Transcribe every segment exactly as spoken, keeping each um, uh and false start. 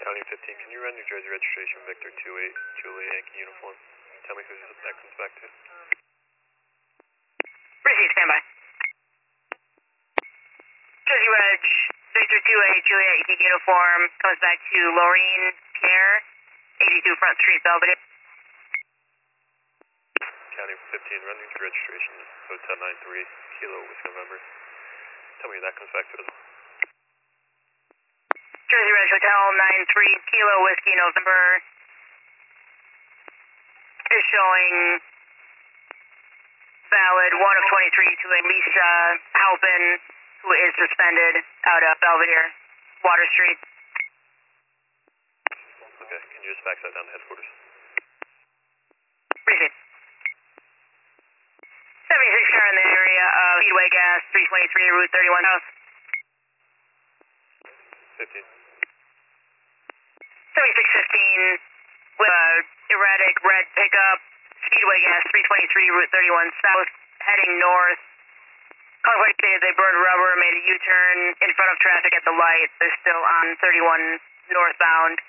County fifteen, can you run New Jersey registration Victor two eight, Juliet Yankee uniform? Tell me who that comes back to. Receive, standby. Jersey Reg, Victor two eight, Juliet Yankee uniform, comes back to Laureen Pierre, eighty-two Front Street, Belvedere. County fifteen, run New Jersey registration Hotel nine three, Kilo, Whiskey November. Tell me who that comes back to as well. Jersey Reg Hotel nine three, Kilo Whiskey November is showing valid one of twenty-three to Alicia Halpin, who is suspended out of Belvedere, Water Street. Okay, can you just fax that down to headquarters? Receive. seventy-six car in the area of Speedway Gas, three twenty-three, Route thirty-one South. fifteen. seventy-six fifteen with a erratic red pickup, Speedway Gas, three twenty-three, Route thirty-one South, heading north. Convoy stated they burned rubber, made a U-turn in front of traffic at the light. They're still on thirty-one northbound.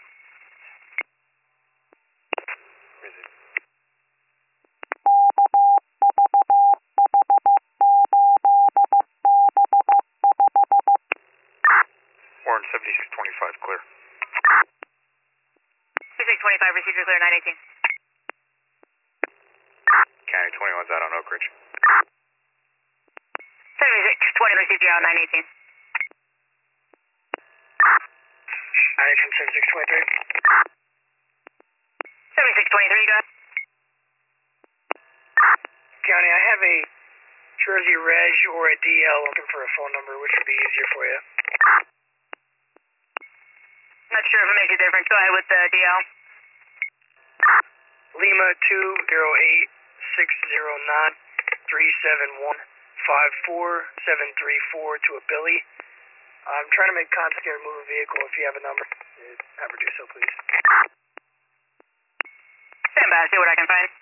Warren seventy-six twenty-five, clear. seventy-six twenty-five, procedure clear, nine eighteen. County twenty-one's out on Oak Ridge. seventy-six twenty, received you out, nine eighteen. County from seventy-six twenty-three. seventy-six twenty-three, go ahead. County, I have a Jersey Reg or a D L looking for a phone number. Which would be easier for you? Not sure if it makes a difference. Go ahead with the D L. Lima two zero eight six zero nine three seven one five four seven three four to a Billy. I'm trying to make contact here and move a vehicle. If you have a number, have her do so, please. Stand by, see what I can find.